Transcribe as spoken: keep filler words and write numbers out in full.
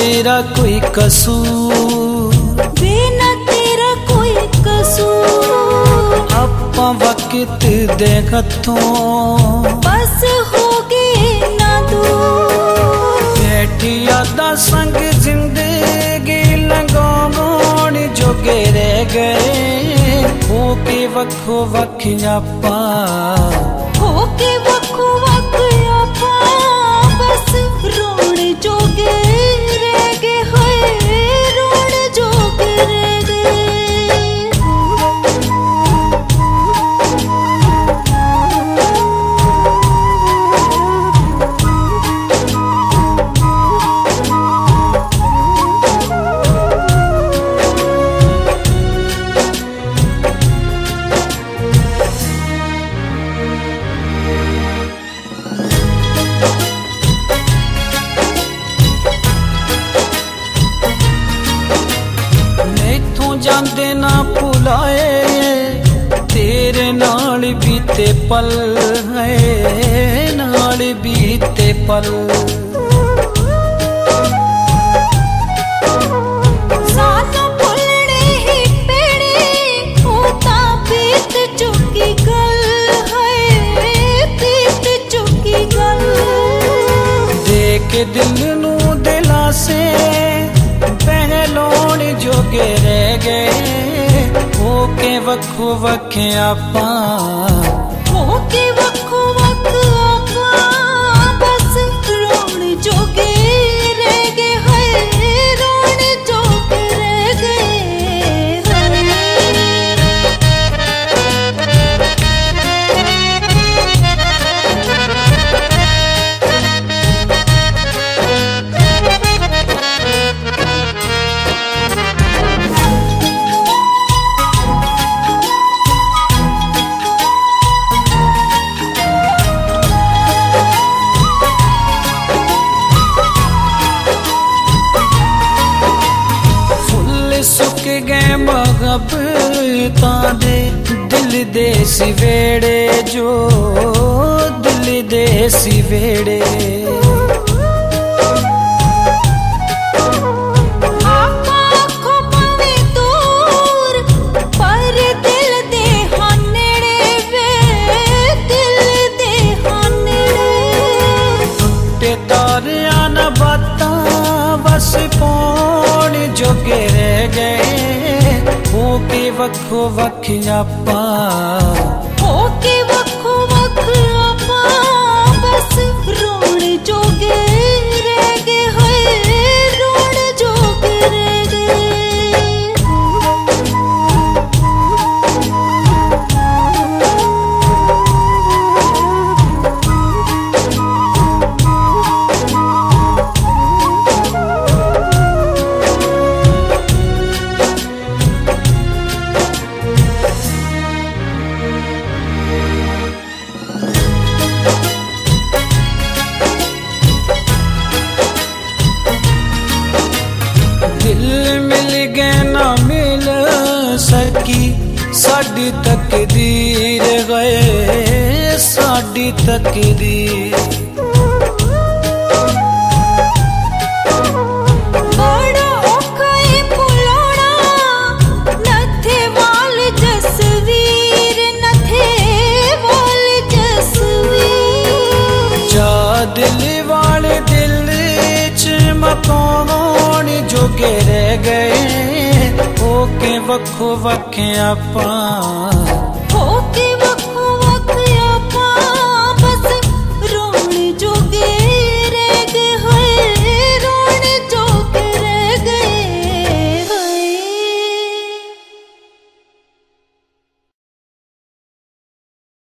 तेरा कोई कसूर, वे ना तेरा कोई कसूर। आपां वक्त दे हत्थों बस हो गए ना दूर। बैठी यादां संग जिंदगी लंघाउण जोगे रह गए, हो के वक्खो वक्ख आपां, हो के वक्खो वक्ख आपां, बस रोण जोगे रह गए, होए रोण जोगे रह गए। जांदे ना भुलाए तेरे नाल बीते पल है, नाल बीते पल। सानू भुलने ही पैणे, ओ तां बीत चुकी गल है, बीत चुकी गल। देख दिल नू दिलासे पहलोण जोगे रह गए, हो के वक्खो वक्ख आपां, हो के वक्खो वक्ख आपां, बस रोण जोगे रह गए, होए रोण जोगे रह गए। सुक गए मोहब्बतां दे दिल दे सिवेड़े, जो दिल दे सिवेड़े। आपां आखो भावें दूर, पर दिल दे हां नेड़े वे, दिल दे हां नेड़े। टुटे तारियां ना बातां बस पौण जोगे रह गए, हो के वक्खो वक्ख आपां, हो के वक्खो वक्ख आपां, बस रोण जोगे रह गए, होए रोण जोगे रह गए। सकी साडी तकदीर गए, साडी तकदीर। बड़ा औखा है भुलाना, नथे वाल जसवीर, नथे वाल जसवीर। जा दिल वाले दिल च मकान जोगे रह गए, हो के वक्खो वक्ख आपां।